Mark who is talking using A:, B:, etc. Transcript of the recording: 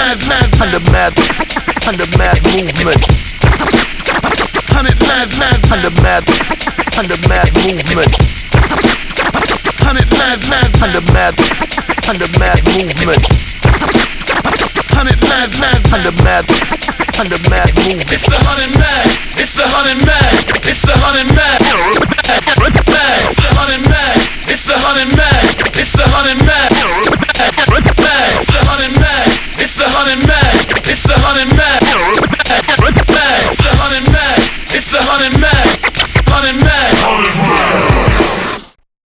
A: mad movement. Hundred mad movement. Hundred mad movement. Hundred mad movement.
B: It's 100 mad. It's 100 mad. It's 100 mad. It's 100 mad. It's 100 mad. It's 100 mad. It's 100 mad. It's 100 mad. It's 100 mad. It's 100 mad. It's 100 mad. 100 mad.